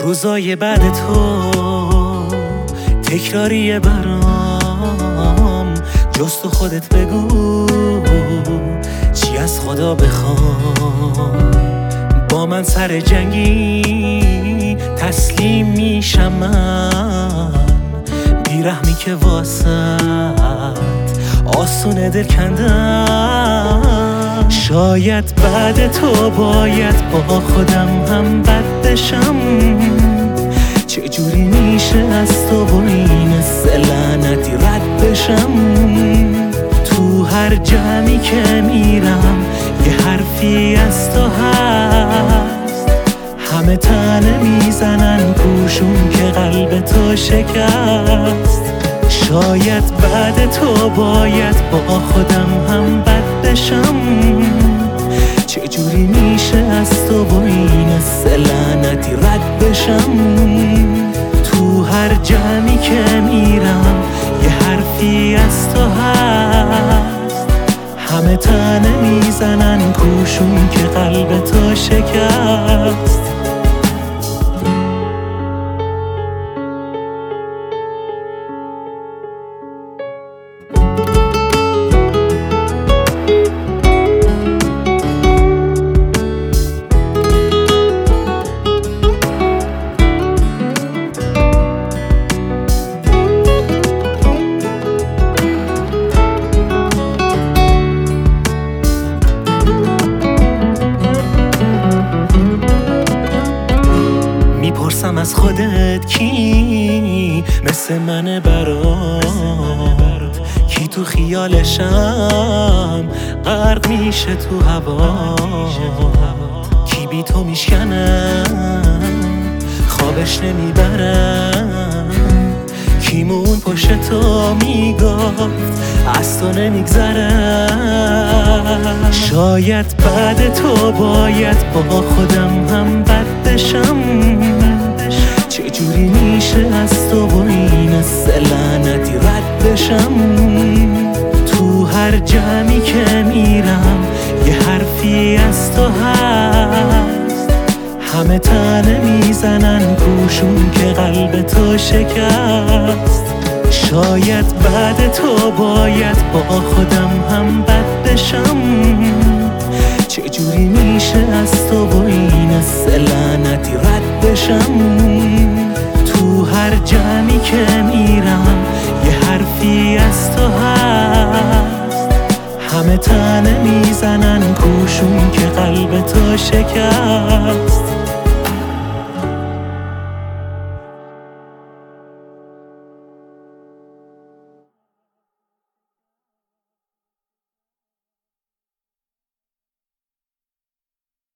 روزای بعد تو تکراریه برام، جز تو خودت بگو چی از خدا بخوام. با من سر جنگی تسلیم میشم من، بیرحمی که واسط آسونه دل کندم. شاید بعد تو باید با خودم هم بد بشم، چجوری میشه از تو با این لعنتی رد بشم. تو هر جمعی که میرم یه حرفی از تو هست، همه تنه میزنن گوشون که قلب تو شکست. شاید بعد تو باید با خودم هم بد بشم، چجوری میشه از تو با این لعنتی رد بشم. تو هر جمعی که میرم یه حرفی از تو هست، همه تنه میزنن گوشون که قلب تو شکست. میپرسم از خودت کی مثل منه برات، کی تو خیالشم غرق میشه تو هوا، کی بی تو میشکنم خوابش نمیبرم، کیمون پشت تو میگفت از تو نمیگذرم. شاید بعد تو باید با خودم هم بد بشم، چجوری میشه از تو با این لعنتی رد بشم. تو هر جمعی که میرم یه حرفی از تو هست، همه تنه میزنن گوشون که قلب تو شکست. شاید بعد تو باید با خودم هم بد بشم، چجوری میشه از تو با این لعنتی رد بشم. تو هر جمعی که میرم یه حرفی از تو هست، همه تنه میزنن گوشون که قلب تو شکست.